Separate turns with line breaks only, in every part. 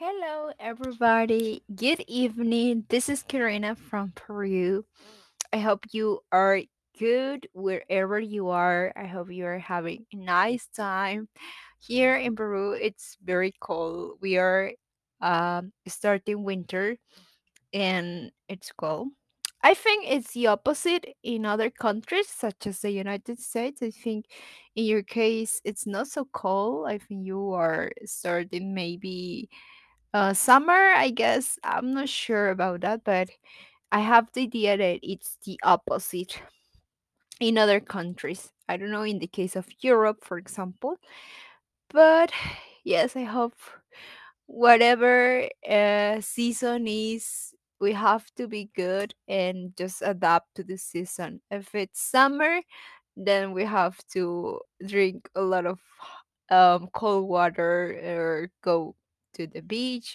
Hello, everybody. Good evening. This is Karina from Peru. I hope you are good wherever you are. I hope you are having a nice time. Here in Peru, it's very cold. We are starting winter and it's cold. I think it's the opposite in other countries, such as the United States. I think in your case, it's not so cold. I think you are starting maybe summer, I guess. I'm not sure about that, but I have the idea that it's the opposite in other countries. I don't know in the case of Europe, for example. But yes, I hope whatever season is, we have to be good and just adapt to the season. If it's summer, then we have to drink a lot of cold water or go to the beach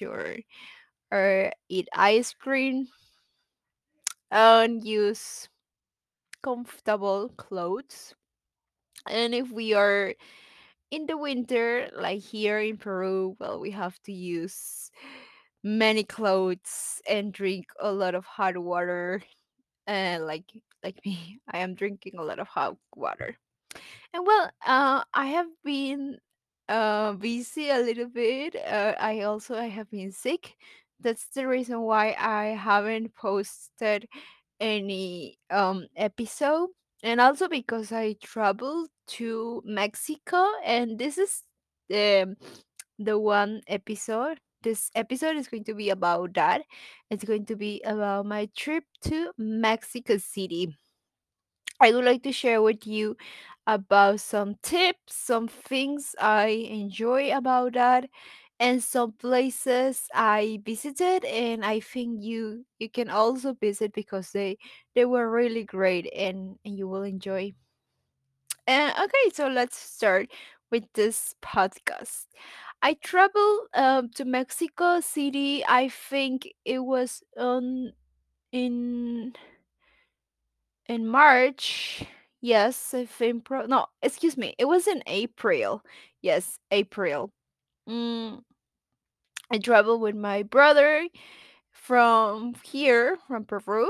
or eat ice cream and use comfortable clothes. And if we are in the winter, like here in Peru, well, we have to use many clothes and drink a lot of hot water. And like me, I am drinking a lot of hot water. And well, I have been busy a little bit. I have been sick. That's the reason why I haven't posted any episode, and also because I traveled to Mexico, and this is the one episode. This episode is going to be about that. It's going to be about my trip to Mexico City. I would like to share with you about some tips, some things I enjoy about that, and some places I visited and I think you can also visit because they were really great and you will enjoy. And okay, so let's start with this podcast. I traveled to Mexico City. I think it was on in March. Yes, I think no, excuse me. It was in April. Yes, April. Mm, I traveled with my brother from here, from Peru.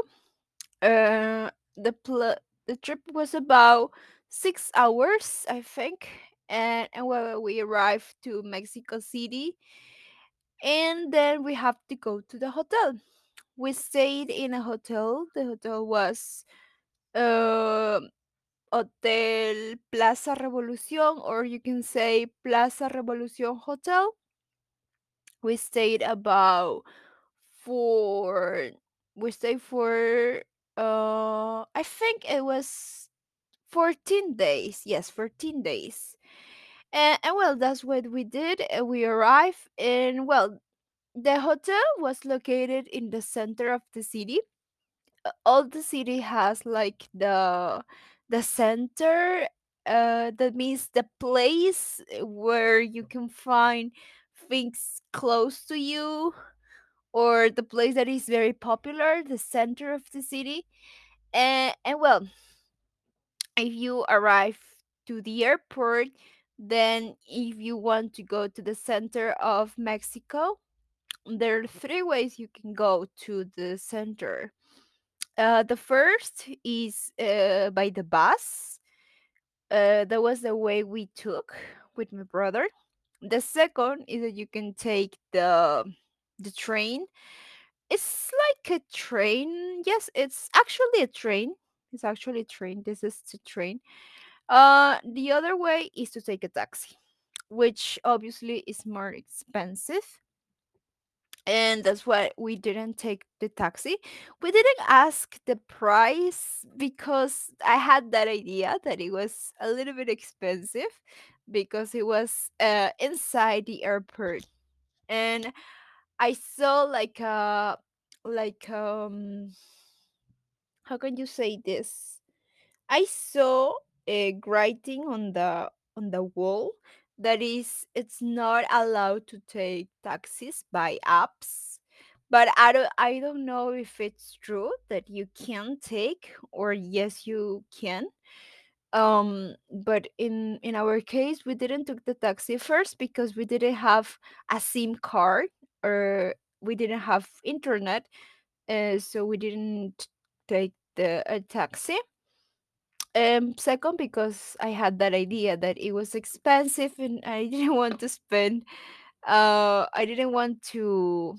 The trip was about 6 hours, I think, and when we arrived to Mexico City, and then we have to go to the hotel. We stayed in a hotel. The hotel was uh, Hotel Plaza Revolución, or you can say Plaza Revolución Hotel. We stayed about for we stayed for I think it was 14 days. Yes, 14 days. And well, that's what we did. We arrived, and well, the hotel was located in the center of the city. All the city has like the center, that means the place where you can find things close to you, or the place that is very popular, the center of the city. And well, if you arrive to the airport, then if you want to go to the center of Mexico, there are three ways you can go to the center. The first is by the bus. That was the way we took with my brother. The second is that you can take the train. It's like a train. Yes, it's actually a train. It's actually a train. This is the train. The other way is to take a taxi, which obviously is more expensive, and that's why we didn't take the taxi. We didn't ask the price because I had that idea that it was a little bit expensive because it was inside the airport, and I saw like how can you say this? I saw a writing on the wall that is it's not allowed to take taxis by apps. But I don't know if it's true that you can take, or yes you can. But in our case we didn't took the taxi first because we didn't have a SIM card we didn't have internet, so we didn't take the a taxi. Second, because I had that idea that it was expensive and I didn't want to spend. I didn't want to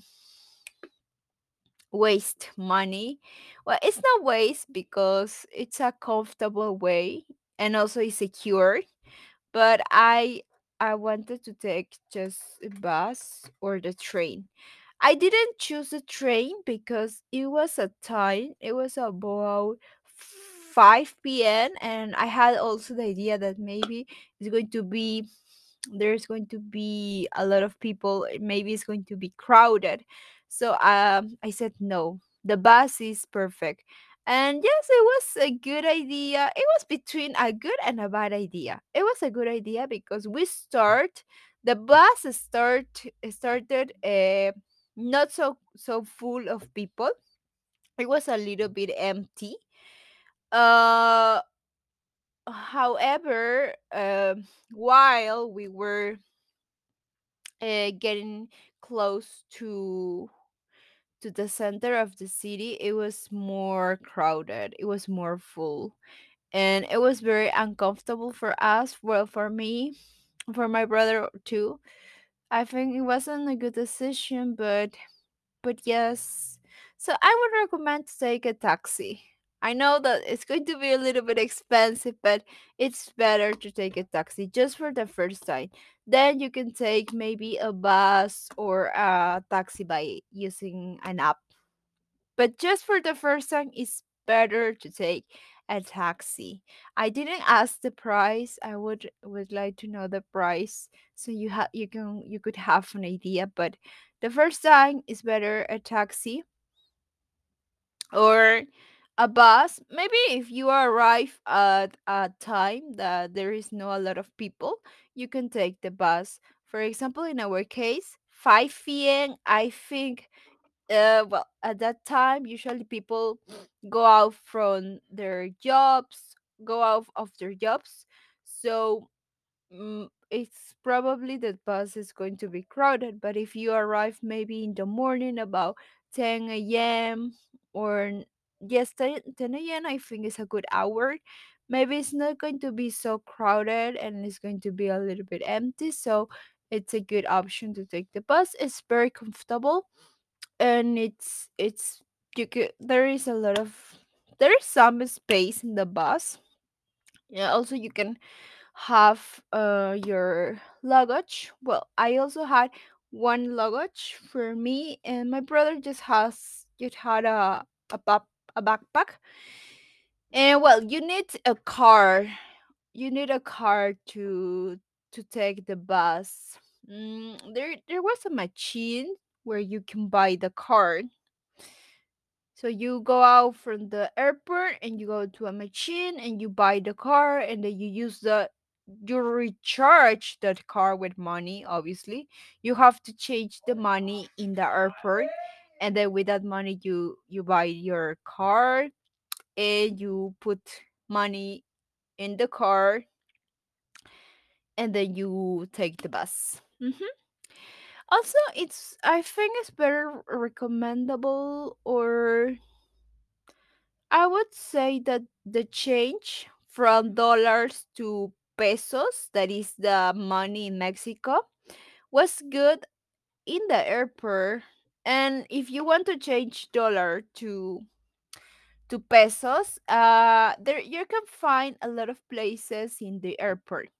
waste money. Well, it's not waste because it's a comfortable way and also it's secure. But I wanted to take just a bus or the train. I didn't choose the train because it was a time, it was about 5 p.m. and I had also the idea that maybe it's going to be there's going to be a lot of people, maybe it's going to be crowded. So I said no. The bus is perfect. And yes, it was a good idea. It was between a good and a bad idea. It was a good idea because the bus started not so full of people. It was a little bit empty. Uh, However, while we were getting close to the center of the city, it was more crowded. It was more full, and it was very uncomfortable for us. Well, for me, for my brother too. I think it wasn't a good decision, but yes. So I would recommend to take a taxi. I know that it's going to be a little bit expensive, but it's better to take a taxi just for the first time. Then you can take maybe a bus or a taxi by using an app. But just for the first time, it's better to take a taxi. I didn't ask the price. I would like to know the price so you could have an idea. But the first time is better a taxi or a bus. Maybe if you arrive at a time that there is not a lot of people, you can take the bus. For example, in our case, 5 p.m. I think well, at that time, usually people go out from their jobs, go out of their jobs. So it's probably that bus is going to be crowded. But if you arrive maybe in the morning about 10 a.m. or yes, 10 a.m., I think is a good hour. Maybe it's not going to be so crowded and it's going to be a little bit empty. So it's a good option to take the bus. It's very comfortable and it's you could there is a lot of there is some space in the bus. Yeah, also you can have your luggage. Well, I also had one luggage for me, and my brother just had a backpack. And well, you need a car to take the bus. There was a machine where you can buy the card. So you go out from the airport and you go to a machine and you buy the car and then you recharge that car with money, obviously. You have to change the money in the airport and then with that money you buy your car and you put money in the car and then you take the bus. Also, I think it's better recommendable or I would say that the change from dollars to pesos, that is the money in Mexico, was good in the airport. And if you want to change dollar to pesos, there you can find a lot of places in the airport,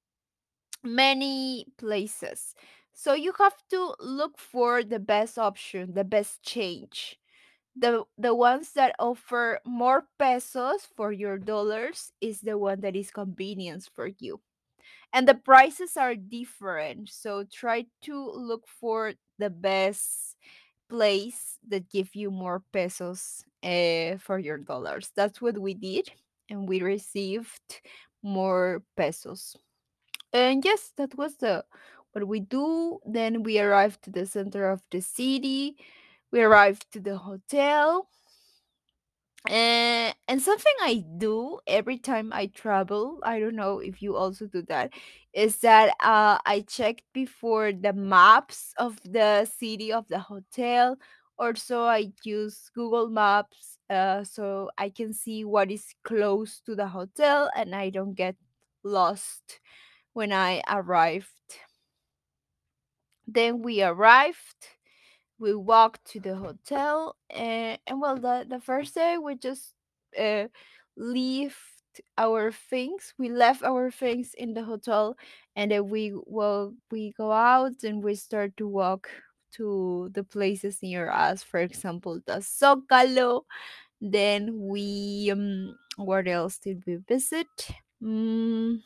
many places. So you have to look for the best option, the best change. The ones that offer more pesos for your dollars is the one that is convenience for you, and the prices are different, so try to look for the best place that give you more pesos for your dollars. That's what we did, and we received more pesos. And yes, that was the what we do. Then we arrived to the center of the city. We arrived to the hotel. And something I do every time I travel, I don't know if you also do that, is that I check before the maps of the city of the hotel. Also, I use Google Maps so I can see what is close to the hotel and I don't get lost when I arrived. Then we arrived, we walked to the hotel, and well, the first day we just uh, left our things. We left our things in the hotel, and then we go out and we start to walk to the places near us. For example, the Zocalo. Then we what else did we visit? Mm,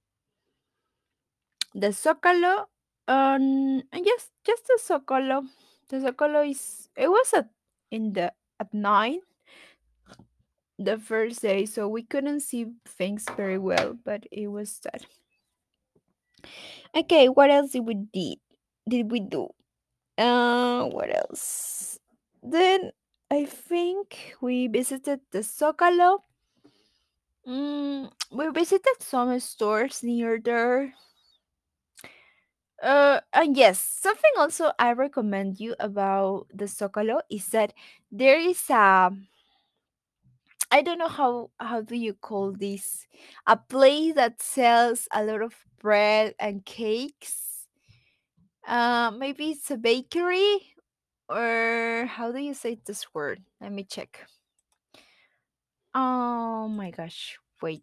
the Zocalo, and yes, just the Zocalo. The Zocalo is it was at 9 the first day, so we couldn't see things very well, but it was that. Okay, what else Did we do? What else? Then I think we visited the Zocalo. We visited some stores near there. And yes, something also I recommend you about the Zocalo is that there is I don't know how do you call this, a place that sells a lot of bread and cakes. Maybe it's a bakery, or how do you say this word? Let me check. Oh my gosh, wait.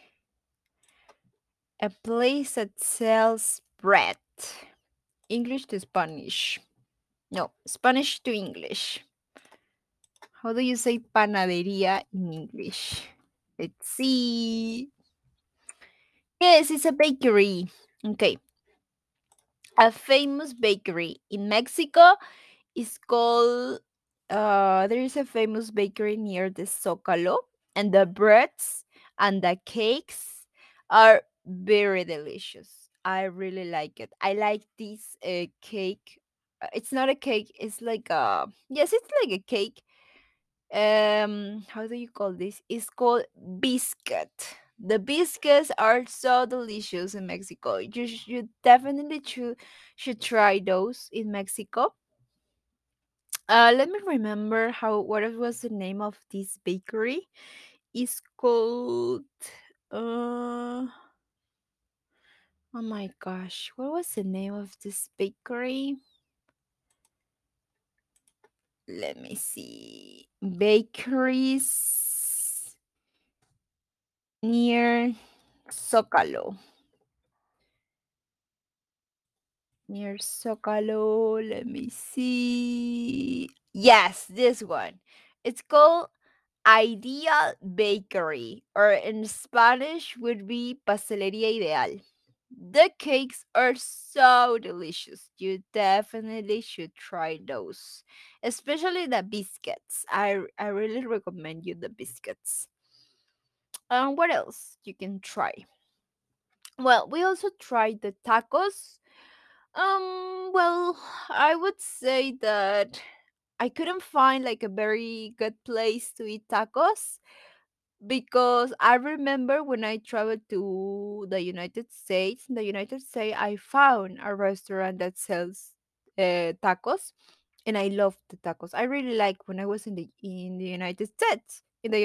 A place that sells bread. English to Spanish. No, Spanish to English. How do you say panadería in English? Let's see. Yes, it's a bakery. Okay. A famous bakery in Mexico is called there is a famous bakery near the Zocalo, and the breads and the cakes are very delicious. I really like it. I like this cake. It's not a cake, it's like a yes, it's like a cake. How do you call this? It's called biscuit. The biscuits are so delicious in Mexico. You definitely should try those in Mexico. Let me remember how what it was the name of this bakery. It's called uh oh my gosh, what was the name of this bakery? Let me see. Bakeries near Zocalo. Near Zocalo. Let me see. Yes, this one. It's called Ideal Bakery, or in Spanish would be Pastelería Ideal. The cakes are so delicious. You definitely should try those, especially the biscuits. I really recommend you the biscuits. What else you can try? Well, we also tried the tacos. Well, I would say that I couldn't find like a very good place to eat tacos because I remember when I traveled to the United States, in the United States, I found a restaurant that sells tacos, and I loved the tacos. I really like when I was in the United States,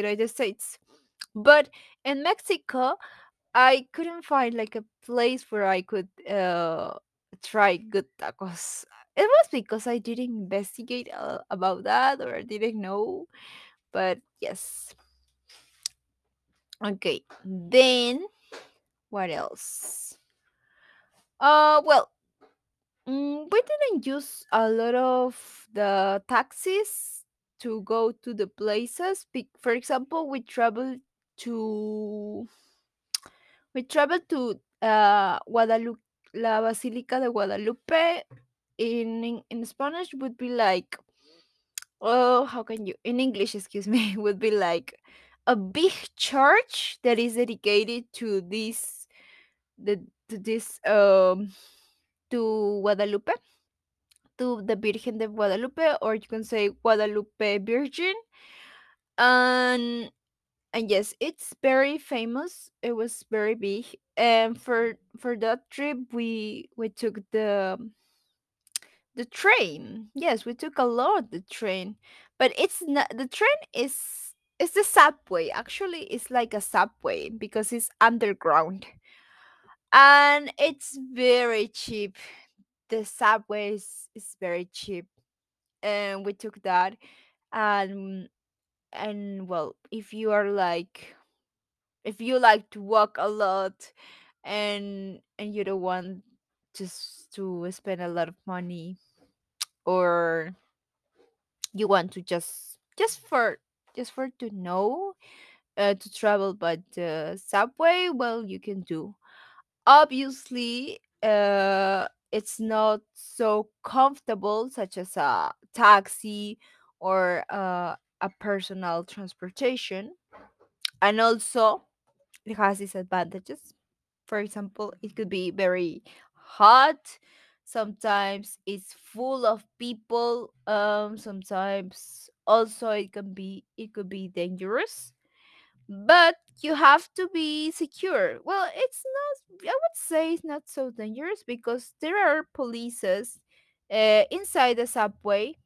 But in Mexico, I couldn't find like a place where I could try good tacos. It was because I didn't investigate about that or I didn't know. But yes. Okay. Then what else? Well, we didn't use a lot of the taxis to go to the places. For example, to we traveled to Guadalupe, la Basílica de Guadalupe. In Spanish would be like, oh, how can you in English, excuse me, would be like a big church that is dedicated to the to this to Guadalupe, to the Virgen de Guadalupe, or you can say Guadalupe Virgin. And and yes, it's very famous. It was very big. And for that trip, we took the train. Yes, we took a lot the train, but it's not the train is. It's the subway. Actually, it's like a subway because it's underground and it's very cheap. The subway is very cheap, and we took that. And well, if you are like, if you like to walk a lot, and you don't want just to spend a lot of money, or you want to just for to know, to travel by the subway, well, you can do. Obviously, it's not so comfortable such as a taxi or a personal transportation. And also it has disadvantages. For example, it could be very hot. Sometimes it's full of people. Sometimes also it could be dangerous. But you have to be secure. Well, it's not. I would say it's not so dangerous because there are polices inside the subway.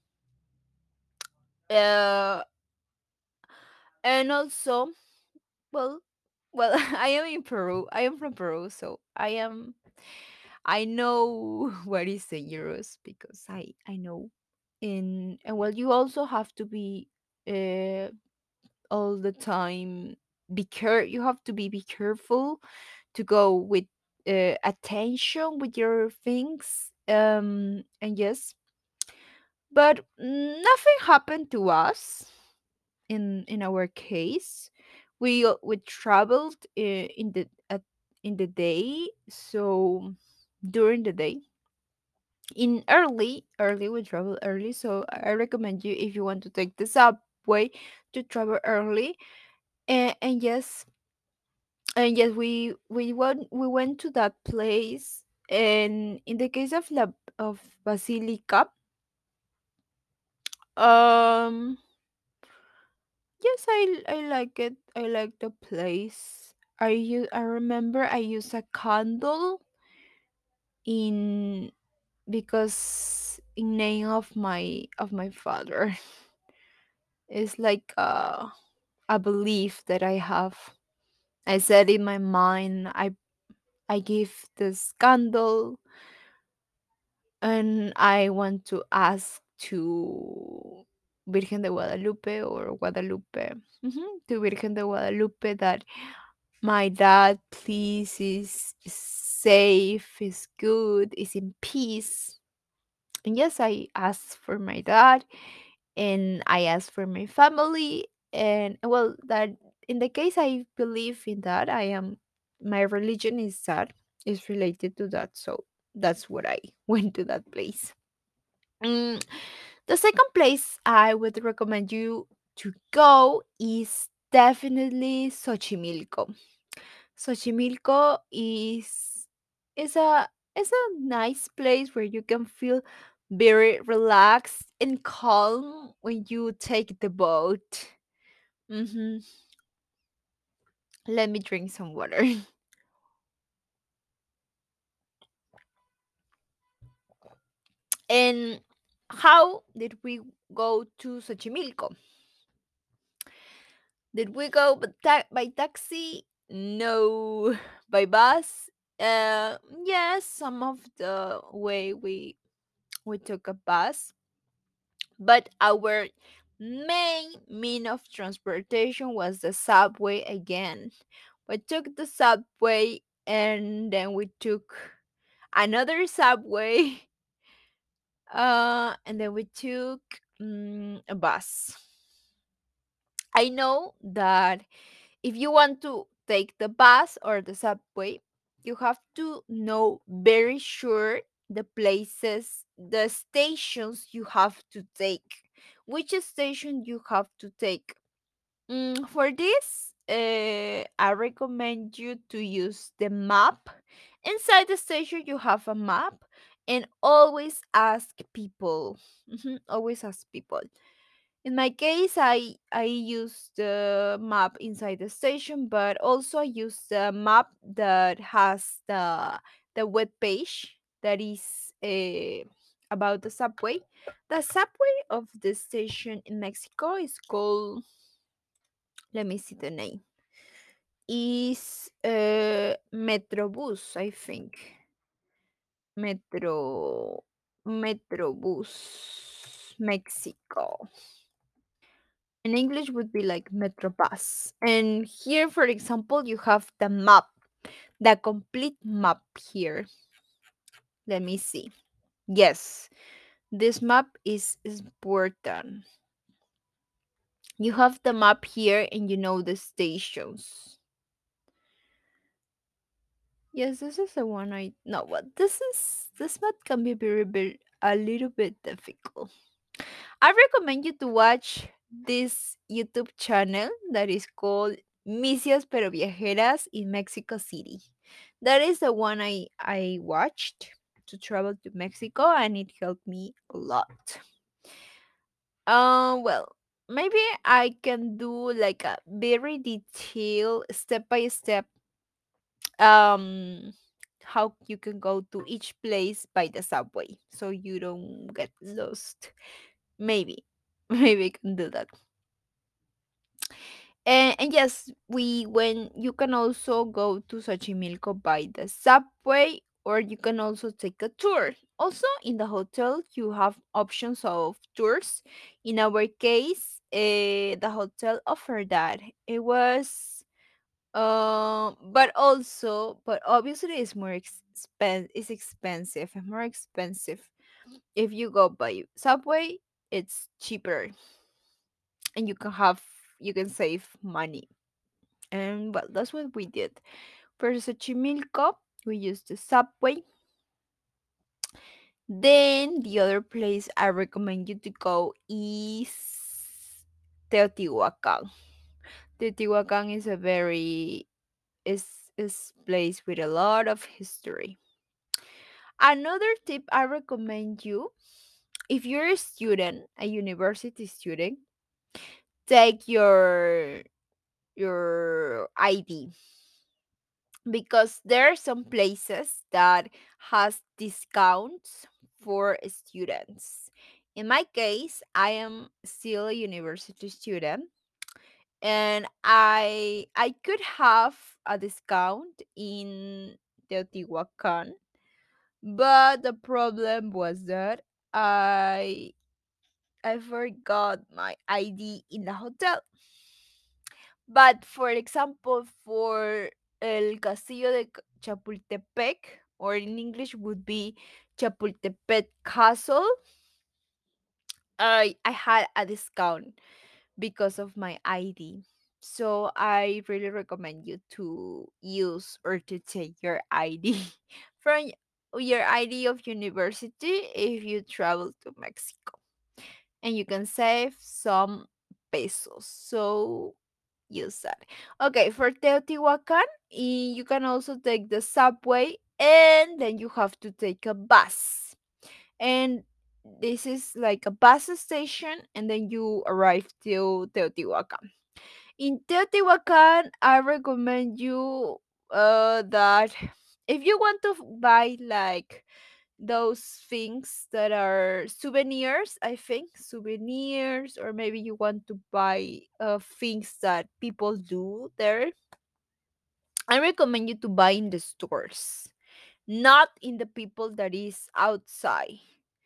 Uh, and also, well, I am in Peru. I am from Peru, so I know what is dangerous because I know. And well, you also have to be uh all the time you have to be careful to go with attention with your things. And yes, but nothing happened to us in our case. We traveled in the day. So during the day, in early we travel early, so I recommend you, if you want to take the subway, to travel early. And yes, we went to that place. And in the case of Basilica, um yes, I like it. I like the place. I remember I used a candle in because in name of my father. It's like a belief that I have. I said in my mind, I give this candle, and I want to ask to Virgen de Guadalupe, or Guadalupe, to Virgen de Guadalupe, that my dad, please, is safe, is good, is in peace. And yes, I asked for my dad, and I asked for my family. And well, that in the case I believe in that, my religion is that, is related to that. So that's what I went to that place. Mm, the second place I would recommend you to go is definitely Xochimilco. Xochimilco is a nice place where you can feel very relaxed and calm when you take the boat. hmm Let me drink some water. And how did we go to Xochimilco? Did we go by taxi? No. By bus? Yes, some of the way we took a bus, but our main mean of transportation was the subway again. We took the subway, and then we took another subway, and then we took a bus. I know that if you want to take the bus or the subway, you have to know very sure the places, the stations you have to take. Which station you have to take. For this, I recommend you to use the map. Inside the station, you have a map, and always ask people. Always ask people. In my case, I use the map inside the station, but also I use the map that has the web page that is about the subway. The subway of the station in Mexico is called, let me see the name, is Metrobus, I think. Metro Metrobus Mexico. In English would be like Metrobus. And here, for example, you have the map, the complete map here. Let me see. Yes, this map is important. You have the map here and you know the stations. Yes, this is the one I no, but this map can be very a little bit difficult. I recommend you to watch this YouTube channel that is called Misias pero Viajeras in Mexico City. That is the one I watched to travel to Mexico and it helped me a lot. Well, maybe I can do like a very detailed step by step um how you can go to each place by the subway so you don't get lost. Maybe. Maybe I can do that. And yes, we when you can also go to Xochimilco by the subway, or you can also take a tour. Also, in the hotel, you have options of tours. In our case, the hotel offered that. It was, but obviously, it's it's expensive, more expensive. If you go by subway, it's cheaper, and you can save money. And well, that's what we did. For Xochimilco, we used the subway. Then the other place I recommend you to go is Teotihuacan. Teotihuacan is a very is place with a lot of history. Another tip I recommend you, if you're a student, a university student, take your ID because there are some places that has discounts for students. In my case, I am still a university student and I could have a discount in Teotihuacan, but the problem was that I I forgot my ID in the hotel. But for example, for El Castillo de Chapultepec, or in English would be Chapultepec Castle, I had a discount because of my ID. So I really recommend you to use or to take your ID from your ID of university if you travel to Mexico. And you can save some pesos. So use that. Okay, for Teotihuacan, you can also take the subway and then you have to take a bus. And this is like a bus station and then you arrive to Teotihuacan. In Teotihuacan, I recommend you that if you want to buy like those things that are souvenirs, I think souvenirs, or maybe you want to buy things that people do there, I recommend you to buy in the stores, not in the people that is outside.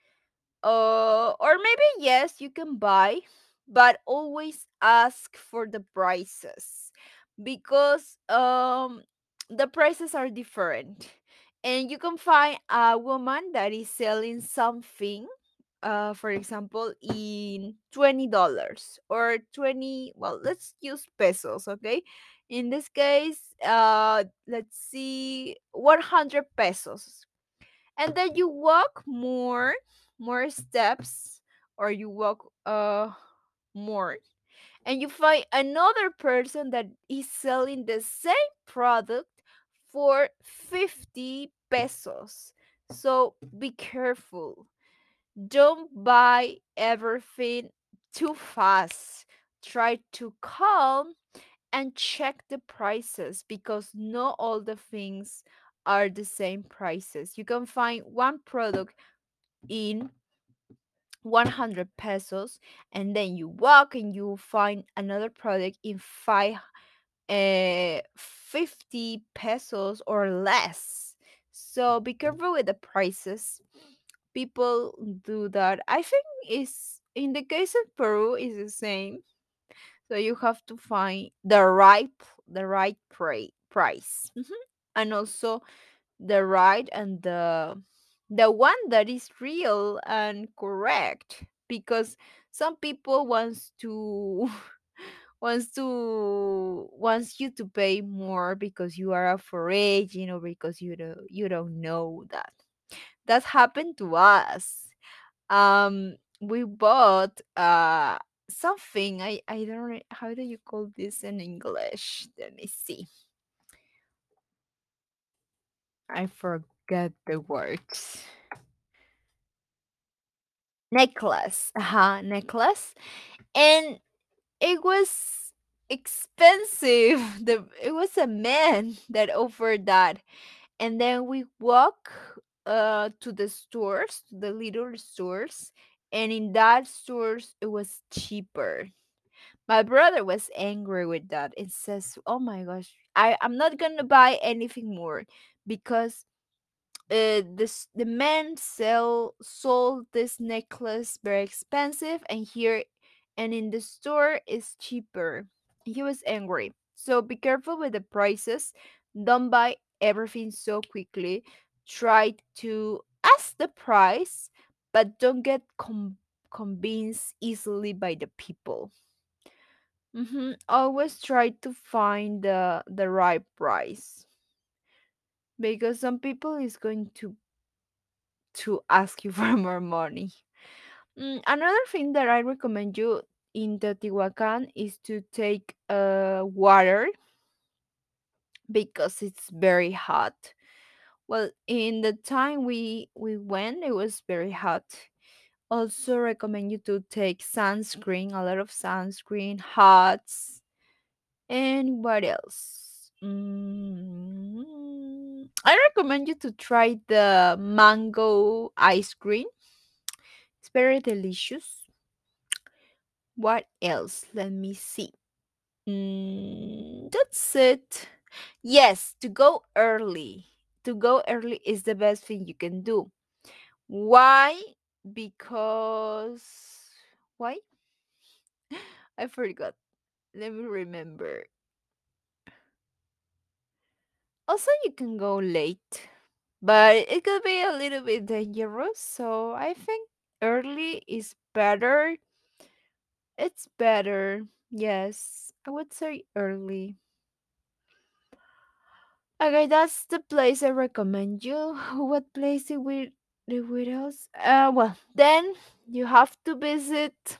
Or maybe yes, you can buy, but always ask for the prices because the prices are different. And you can find a woman that is selling something, for example, in $20 or 20, well, let's use pesos, okay? In this case, let's see, 100 pesos, and then you walk more steps, or you walk more, and you find another person that is selling the same product for 50 pesos. So be careful, don't buy everything too fast. Try to calm and check the prices because not all the things are the same prices. You can find one product in 100 pesos, and then you walk and you find another product in 50 pesos or less. So be careful with the prices. People do that. I think is in the case of Peru is the same. So you have to find the right price. And also the right and the one that is real and correct, because some people wants you to pay more because you are afraid, because you don't know that happened to us. We bought something. I don't how do you call this in English? Let me see. I forget the words. Necklace. Necklace. And it was expensive. It was a man that offered that. And then we walk to the stores, to the little stores, and in that stores it was cheaper. My brother was angry with that. It says, "Oh my gosh, I'm not gonna buy anything more because the man sold this necklace very expensive, and here and in the store is cheaper." He was angry. So be careful with the prices. Don't buy everything so quickly. Try to ask the price, but don't get convinced easily by the people. Always try to find the right price, because some people is going to ask you for more money. Another thing that I recommend you in Teotihuacan is to take water because it's very hot. Well, in the time we went, it was very hot. Also recommend you to take sunscreen, a lot of sunscreen, hats, and what else? I recommend you to try the mango ice cream. It's very delicious. What else? Let me see. That's it. Yes, to go early. To go early is the best thing you can do. Why? Because why? I forgot. Let me remember. Also, you can go late, but it could be a little bit dangerous. So I think early is better. It's better. Yes, I would say early. Okay, that's the place I recommend you. What place did we else? Well, then you have to visit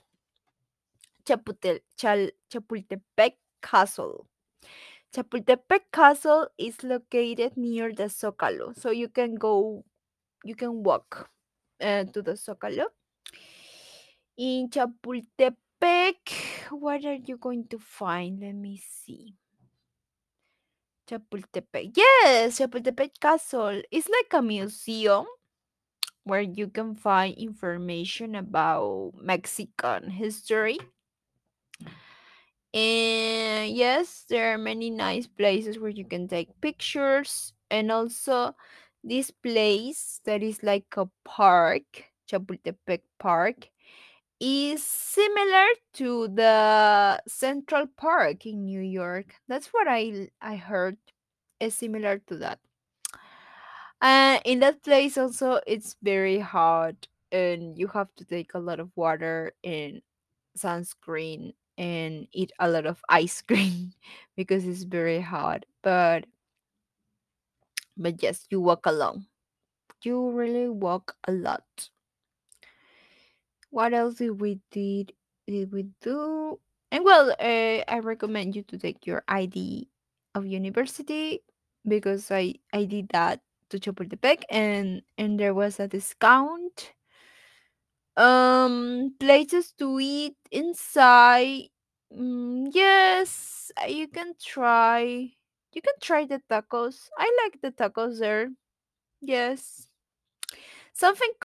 Chapultepec Castle. Chapultepec Castle is located near the Zócalo, so you can walk to the Zócalo. In Chapultepec, what are you going to find? Let me see. Chapultepec. Yes, Chapultepec Castle. It's like a museum where you can find information about Mexican history. And yes, there are many nice places where you can take pictures. And also, this place that is like a park, Chapultepec Park, is similar to the Central Park in New York. That's what I heard. Is similar to that. In that place also it's very hot, and you have to take a lot of water and sunscreen and eat a lot of ice cream because it's very hot. But yes, you walk along. You really walk a lot. What else did we do? And well, I recommend you to take your ID of university because I did that to Chapultepec, and there was a discount Places to eat inside. Yes, you can try. You can try the tacos. I like the tacos there. Yes. Something